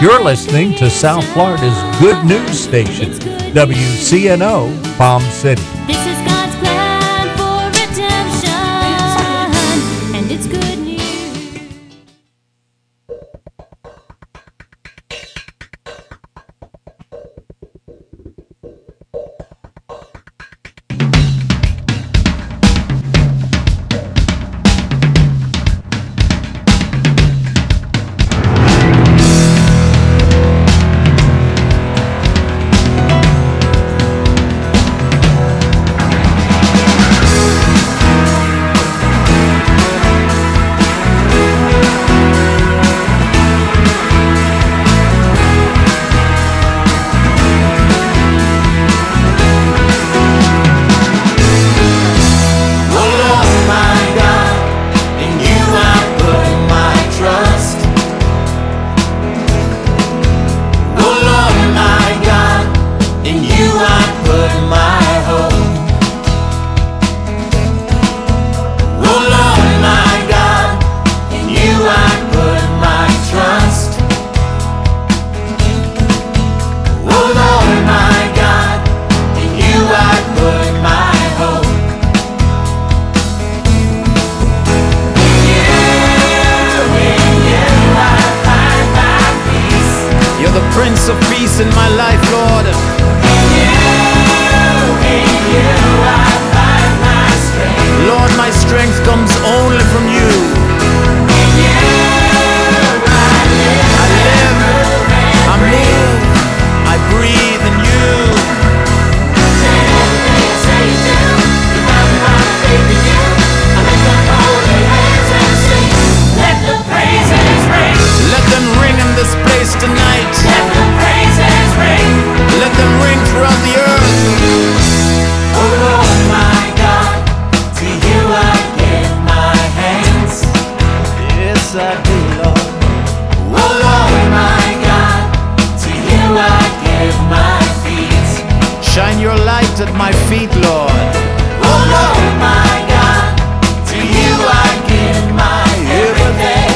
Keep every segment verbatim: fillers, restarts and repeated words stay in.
You're listening to South Florida's good news station, W C N O Palm City. This is God's plan for redemption, and it's good news. Prince of Peace in my life, Lord. In you, in you I find my strength. Lord, my strength comes only from you. In you I live, I live, I I move, I breathe in you. Say anything you say you do, you have my faith in you. I lift up holy hands and sing. Let the praises ring. Let them ring in this place tonight. Let the praises ring. Let them ring throughout the earth. Oh Lord my God, to you I give my hands. Yes, I do, Lord. Oh Lord my God, to you I give my feet. Shine your light at my feet, Lord. Oh Lord my God, to you I give my everything.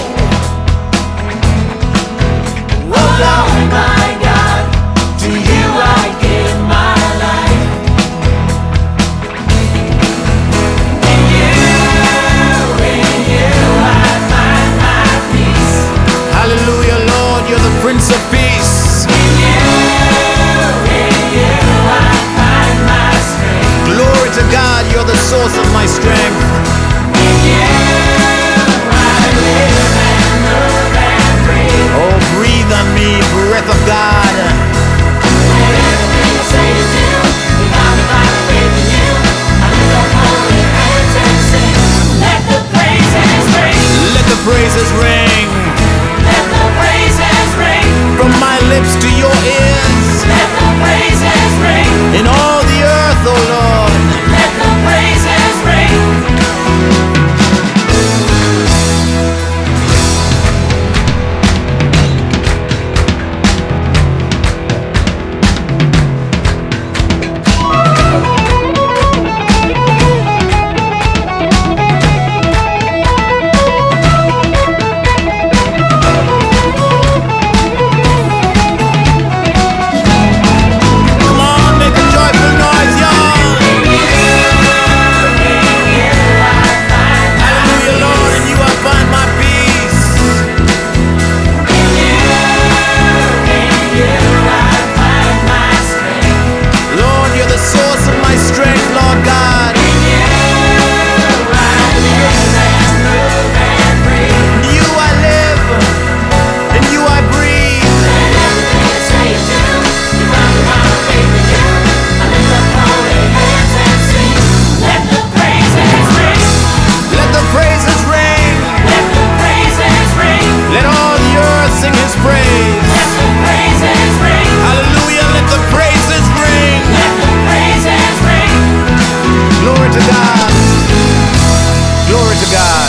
Oh Lord my God, to you I give my life. In you, in you I find my peace. Hallelujah, Lord, you're the Prince of Peace. In you, in you I find my strength. Glory to God, you're the source of my strength. In you I live and move and breathe. Oh, breathe on me, breath of God. Everything you say you do, we have my faith in you. I lift up holy hands and sing. Let the praises ring. Let the praises ring Let the praises ring. from my lips to your ears. Let the praises ring. In all the earth, oh Lord. Let the praises ring. Come on, make a joyful noise, y'all. Hallelujah, Lord, in you I find my peace. Lord, you're the source of my strength, Lord God. In you I live, in you I breathe. Let the praises ring. Let all the earth sing his praise. Hallelujah, let the praises ring. Glory to God. Glory to God.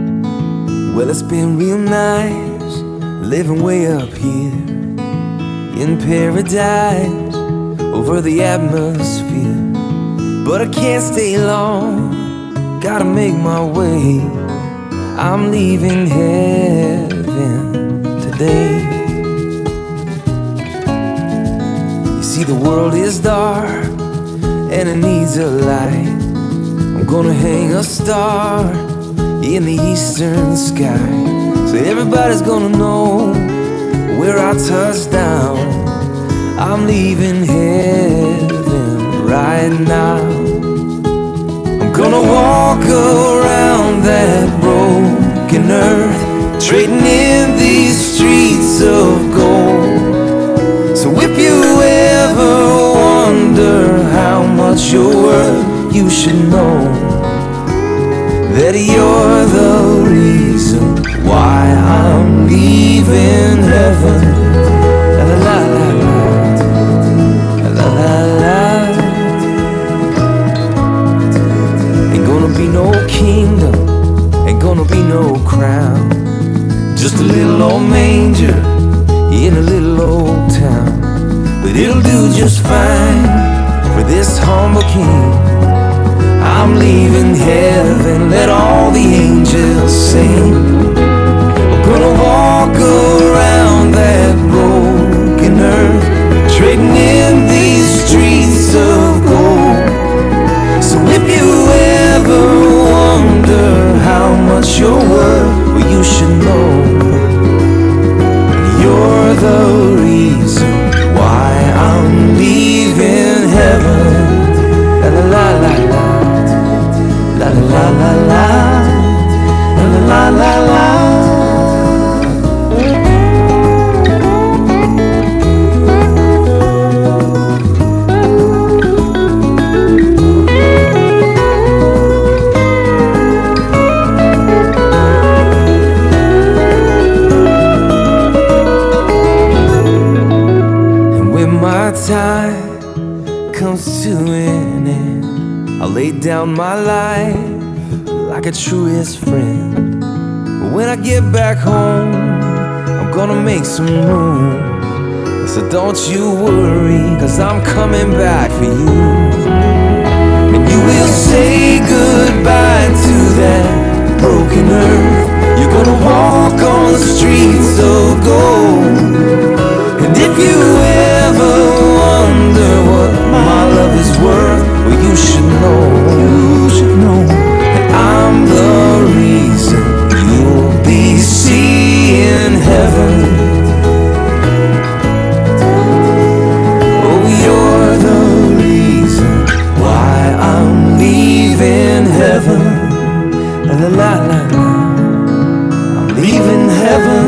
Well, it's been real nice living way up here in paradise over the atmosphere. But I can't stay long, gotta make my way. I'm leaving heaven today. You see, the world is dark and it needs a light. I'm gonna hang a star in the eastern sky, so everybody's gonna know where I touch down. I'm leaving heaven right now. I'm gonna walk around that broken earth, trading in these streets of gold. So if you ever wonder how much you're worth, you should know that you're the reason why I'm leaving heaven. La la la la, la la la. Ain't gonna be no kingdom, ain't gonna be no crown, just a little old manger in a little old town. But it'll do just fine for this humble king. I'm leaving heaven, let all the angels sing. I'm gonna walk around that broken earth, trading in these streets of gold. So if you ever wonder how much you're worth, well, you should know you're the reason why I'm leaving heaven. La la la la la. La la la la la, la la la la. And when my time comes to an end, I lay down my life like a truest friend. But when I get back home, I'm gonna make some room. So don't you worry, cause I'm coming back for you. And you will say goodbye to that broken earth. You're gonna walk on the streets of gold. And if you ever wonder what my love is worth, well, you should know, you should know that I'm the reason you'll be seeing heaven. Oh, you're the reason why I'm leaving heaven. La la la la, I'm leaving heaven.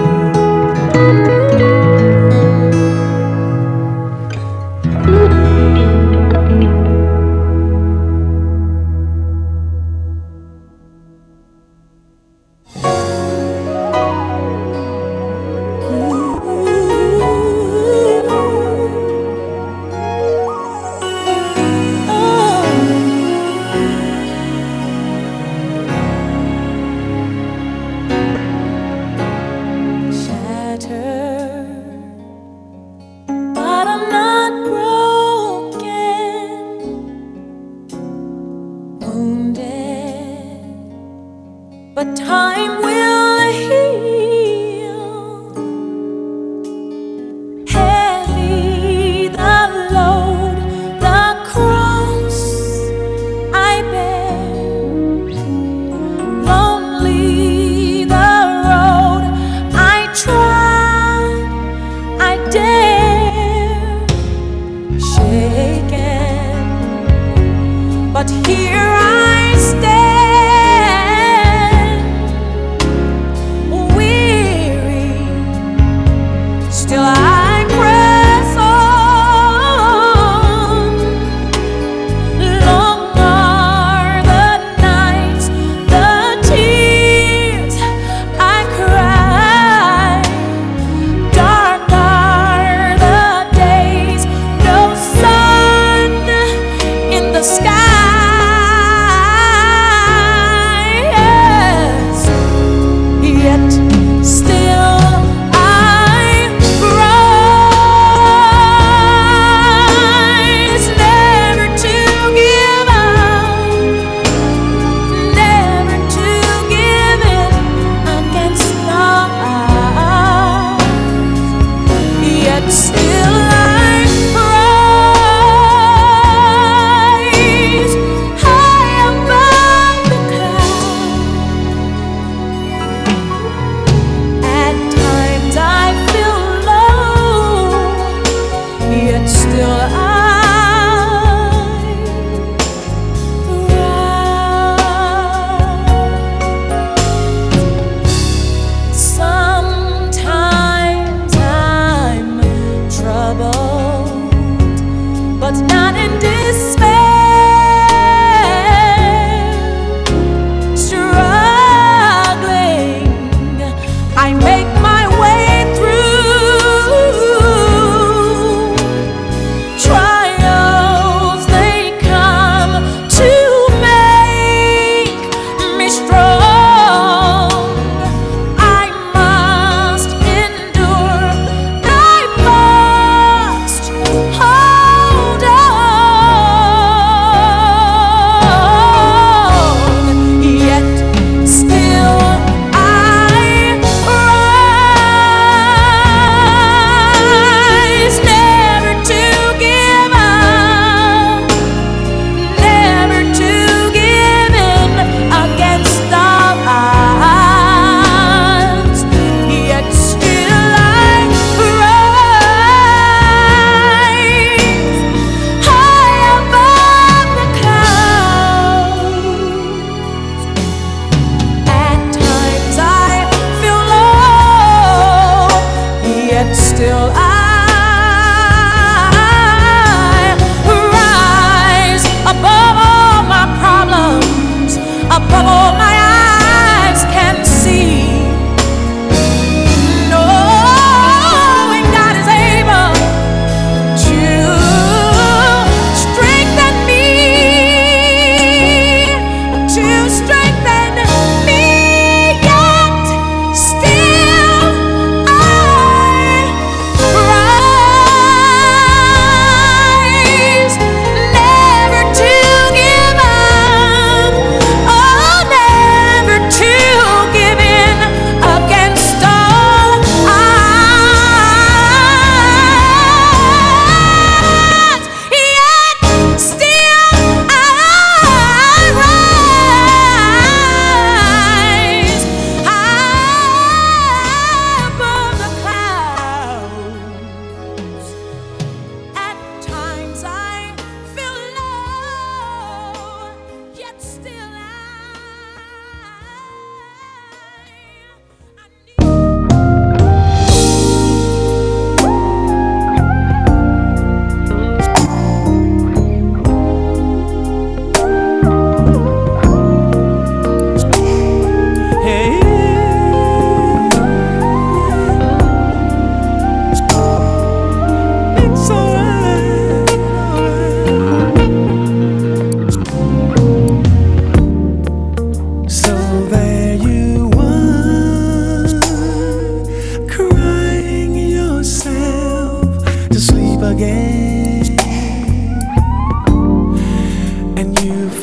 But time will heal. Heavy the load, the cross I bear. Lonely the road I trod, I dare. Shaken, but here I stand.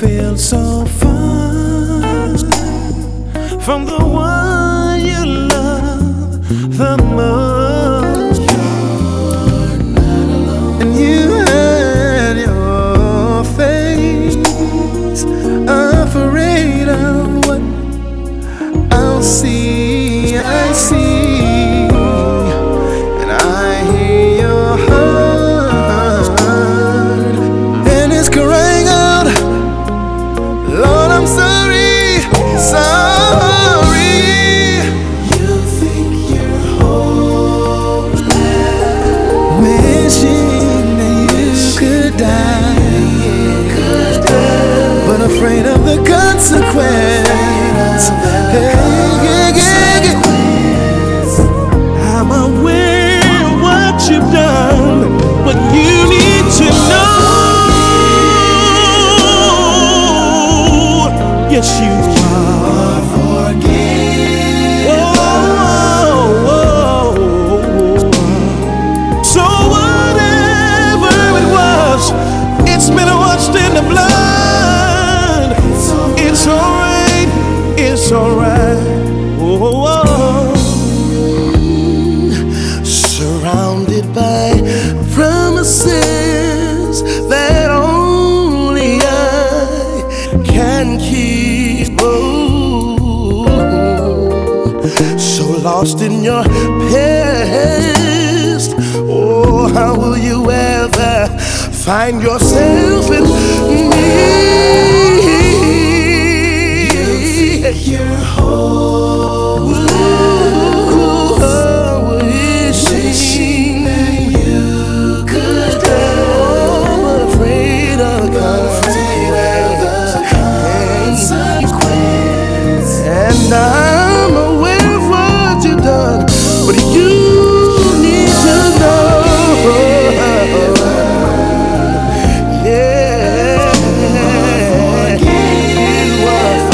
feel so far from the one you love the most. You're not alone. And you had your face afraid of what I'll see. I see, and I hear your heart, and it's crying out, Lord, I'm sorry, sorry. You think you're hopeless, wishing that you could die, could die, but afraid of the consequence. Hey, yeah, yeah, yeah. I'm aware of what you've done, but you need to know. Yes, you are forgiven. Oh, oh, oh, oh. So whatever it was, it's been washed in the blood. It's alright, it's alright. Oh, oh, oh. Surrounded by promises that only I can keep. Oh, so lost in your past. Oh, how will you ever find yourself in me? You're hopeless, wishing that you could die, but afraid of the consequence. And I'm aware of what you've done, but you need to know. Yeah, you are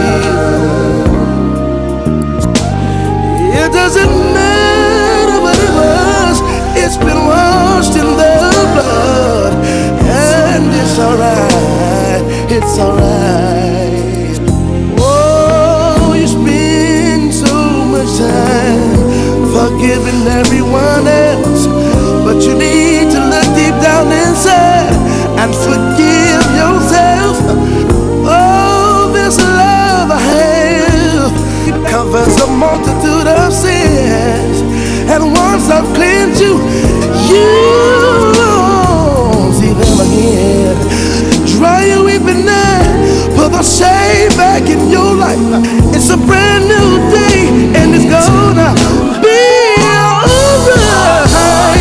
forgiven. It doesn't matter what it was, it's been washed in the blood, and it's alright, it's alright. Oh, you spend so much time forgiving everyone else, but you need to look deep down inside and forgive yourself. Oh, this love I have, it covers a multitude of sins, and once I've cleansed you, you won't see them again. Dry your weeping eye, put the shame back in your life. It's a brand new day, and it's gonna be alright.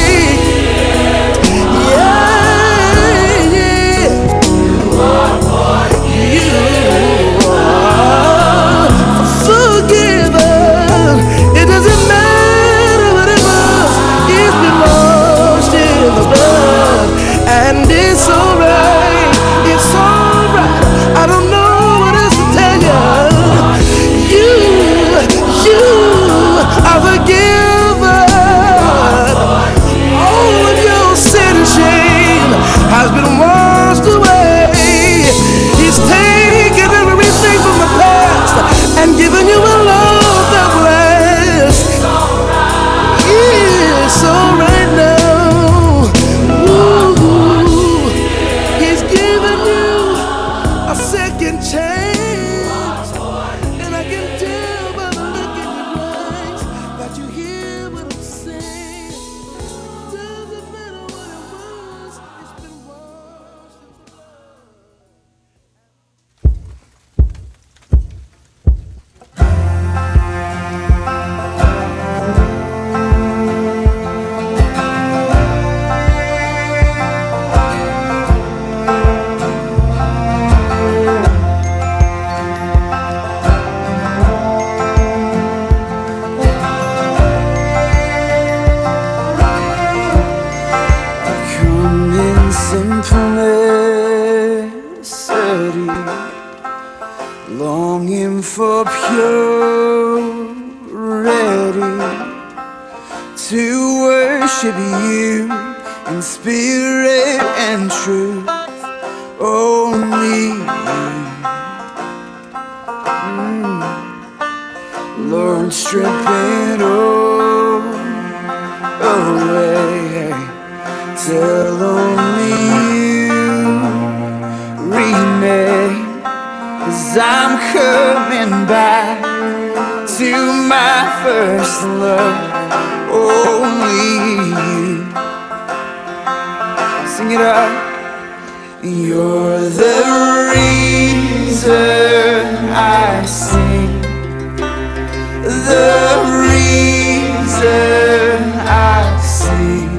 Yeah, yeah. You are forgiven. It doesn't matter what it was, it's been washed in the blood, and it's alright, it's alright. I don't know what else to tell you. You, you are forgiven. All of your sin and shame has been washed away. He's taken everything from the past and given you a love that lasts. It's alright now. Ooh, he's given you a second chance, and I can tell by the look in your eyes that you hear what I'm saying. Doesn't matter what it was, it's been washed in the blood. Come in simplicity, longing for purity, to worship you in spirit and truth. Oh, only you. Mm. Lord, strip it all away till only you remain. 'Cause I'm coming back to my first love, only you. Sing it out. You're the reason I sing, the reason I sing.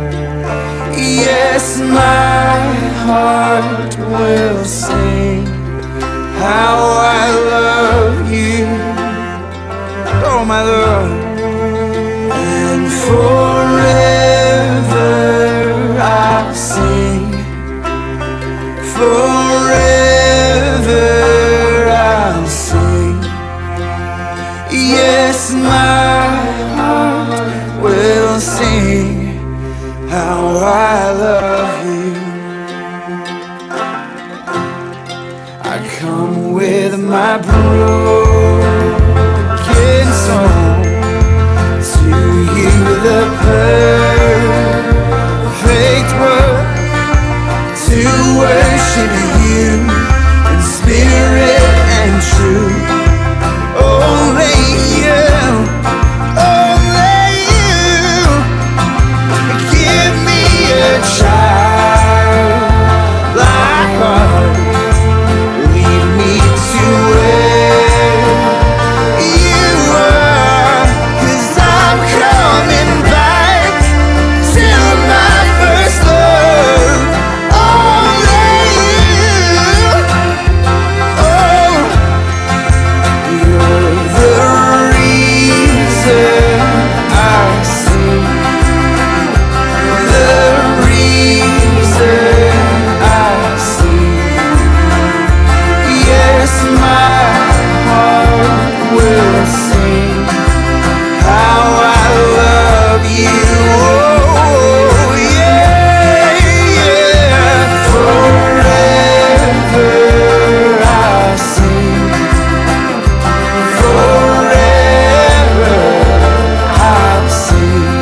Yes, my heart will sing how I love you, oh my Lord. And forever I'll sing, forever I'll sing. Yes, my heart will sing how I love you. I come with my broken song to you, the perfect word, to worship you in spirit and truth. Only you, only you, give me a childlike heart, lead me to where you are. 'Cause I'm coming back to my first love, only you. Oh, you're the reason I sing, the reason I sing. Yes, my heart will sing how I love you. Oh, yeah, yeah. Forever I'll sing, forever I'll sing.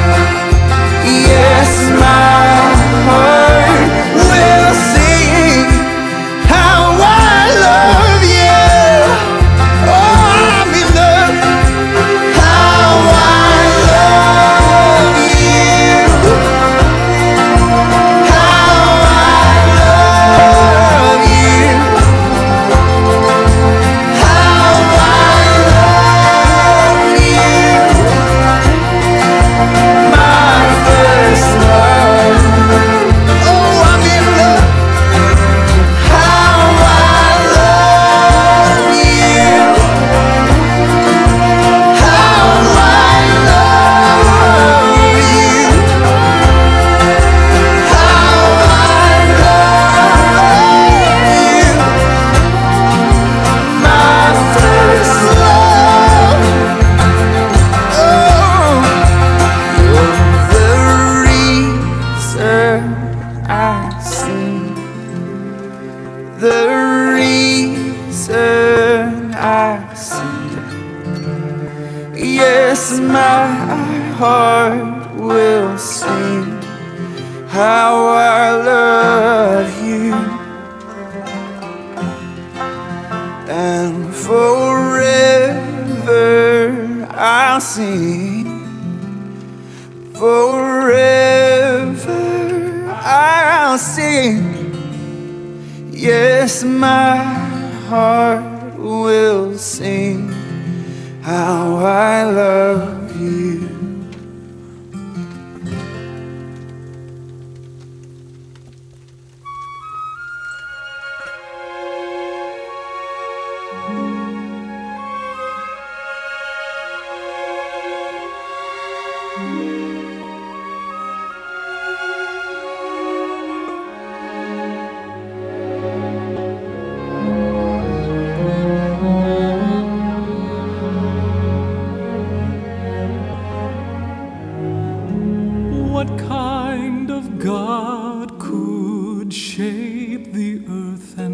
Yes, my heart will sing how I love you. Oh, I'm in love. How I love you. How I love you. How I love you. My first love. Oh, I'm in love. How I love you. How I love you. How I love you. My first love. Oh, you're the reason I sing, the reason I sing. Yes, my heart will sing how I love you. And forever I'll sing, forever I'll sing. Yes, my heart will sing how I love you.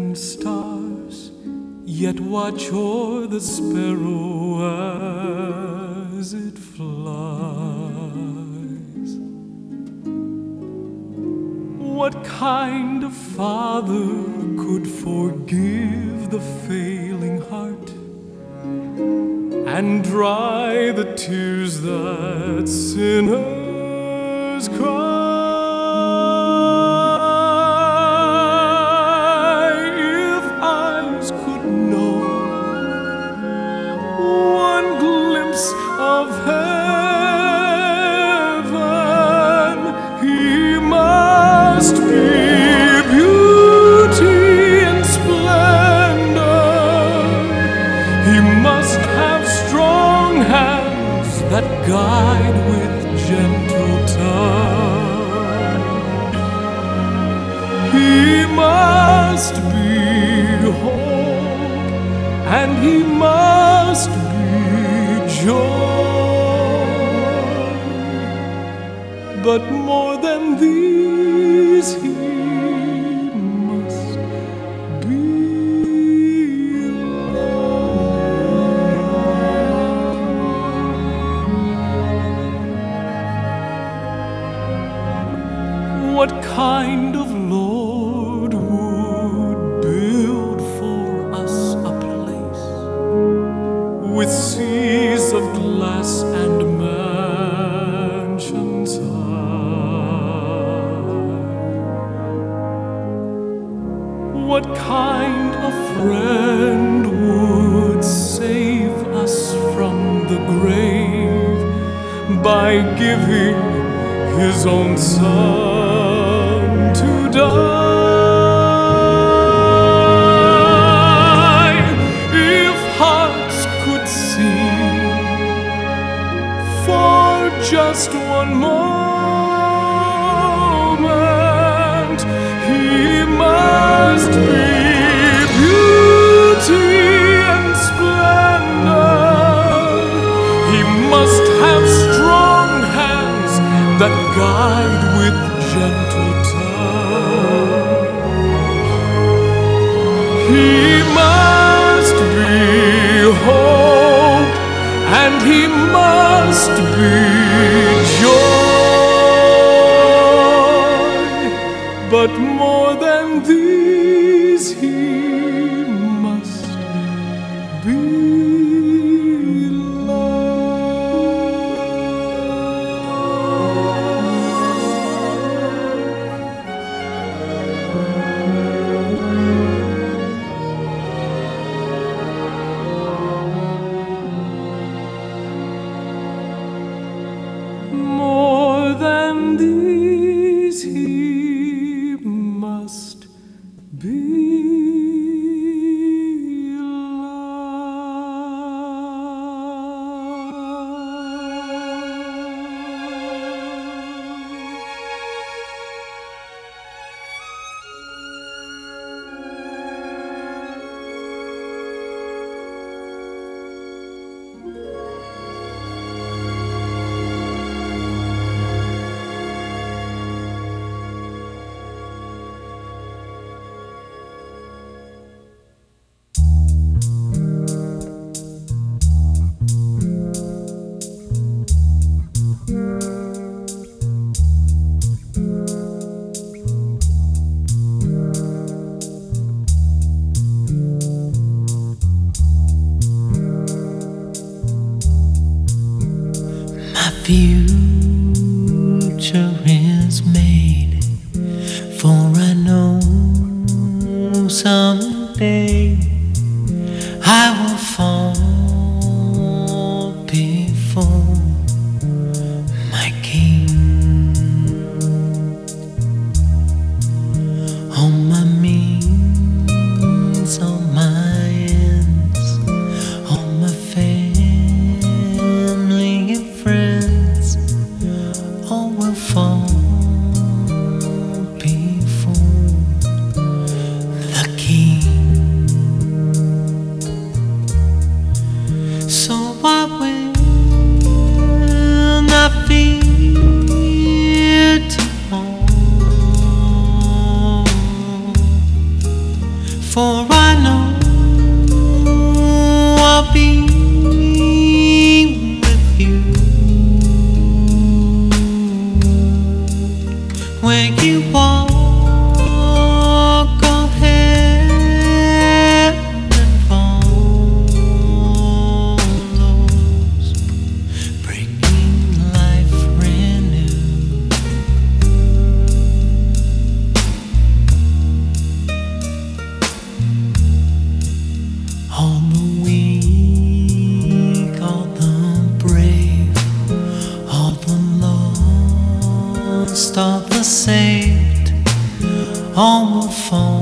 and stars, yet watch o'er the sparrow as it flies. What kind of father could forgive the failing heart and dry the tears that sinners cry? If eyes could know one glimpse of heaven, he must be beauty and splendor. He must have strong hands that guide with gentle touch. He must be hope, and he must be joy. But more than these, he must be love. What kind of Lord would build for us a place with seas of glass and mansions high? What kind of friend would save us from the grave by giving his own son to die? If hearts could sing for just one moment, he must be beauty and splendor. He must have strong hands that guide with gentle touch. He must be hope, and he must be joy. But more than these, he must be more than these, he must be future is made, for I know someday I will fall before my King. All my means, all my ends, all my family and friends, all will fall before the King. For I know I'll be with you when you walk on heaven follows, bringing life renewed. All the weak, all the brave, all the lost, all the saved, all will fall